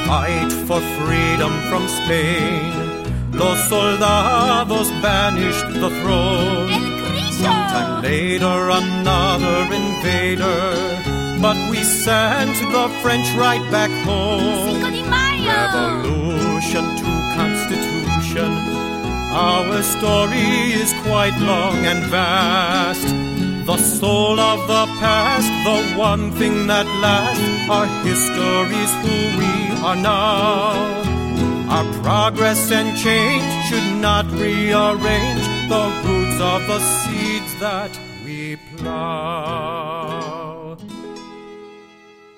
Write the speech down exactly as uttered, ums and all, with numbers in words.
fight for freedom from Spain. Los soldados banished the throne. Sometime later another invader, but we sent the French right back home. Revolution to Constitution, our story is quite long and vast. The soul of the past, the one thing that lasts, our history's who we are now. Our progress and change should not rearrange the roots of the seeds that we plow.